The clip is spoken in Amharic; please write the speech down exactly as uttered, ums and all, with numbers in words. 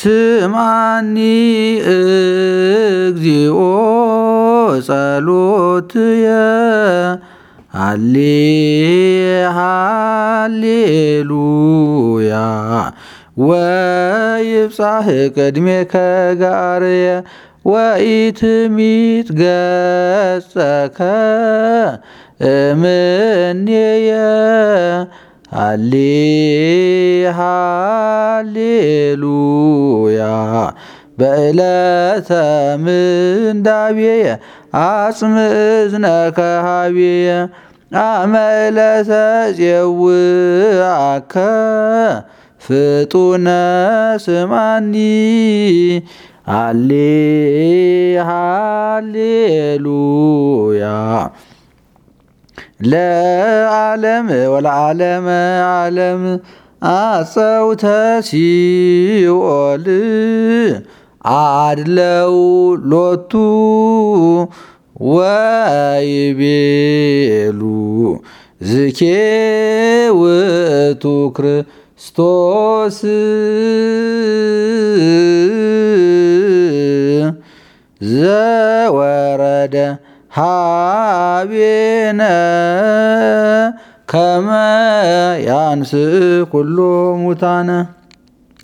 ስማኒ እግዚኦ ጸሎትየ ሃሌ ሃሌሉያ ወይብጻሕ ቅድሜከ ጋርየ ወኢትሚት ገጸከ እምኔየ ሃሌ ሃሌሉያ በዕለተ ምንዳቤየ አጽም እዝነከ ኀቤየ አመ ዕለተ ፄውዐከ ፍጡነ ስማኒ ሃሌ ሃሌሉያ ለዓለም ወለዓለመ ዓለም አፀውተ ሲኦል አድለው ሎቱ ወይቤሉ ዝኬ ውእቱ ክርስቶስ ዘወረደ ኀቤነ ከመ ያንሥእ ኩሎ ሙታነ